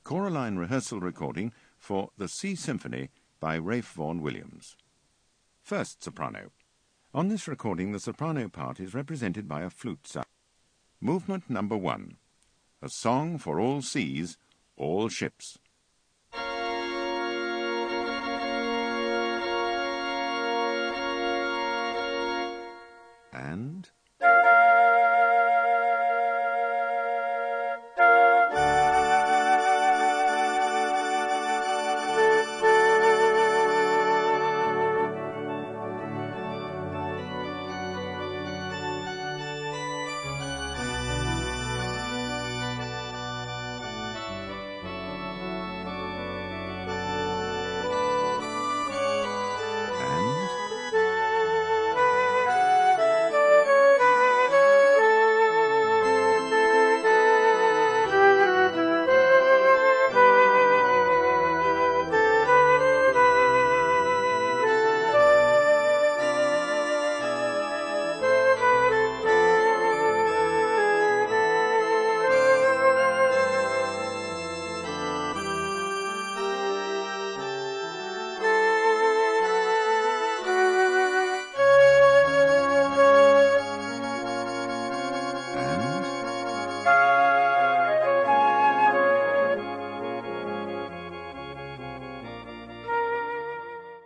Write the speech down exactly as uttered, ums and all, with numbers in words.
choraline rehearsal recording for The Sea Symphony by Ralph Vaughan Williams. First soprano. On this recording, the soprano part is represented by a flute sound. Movement number one. A song for all seas, all ships. And...